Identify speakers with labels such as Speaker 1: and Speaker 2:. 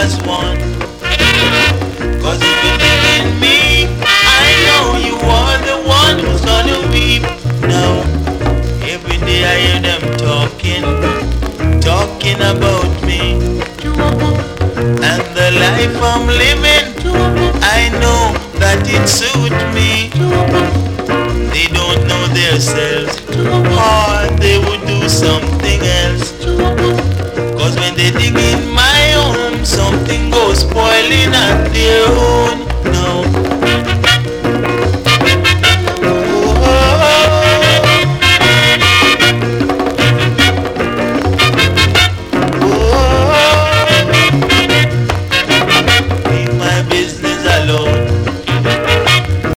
Speaker 1: as one. Cause if you dig in me, I know you are the one who's gonna weep. Now, every day I hear them talking about me. And the life I'm living, I know that it suits me. They don't know themselves, or they would do something else. Cause when they dig in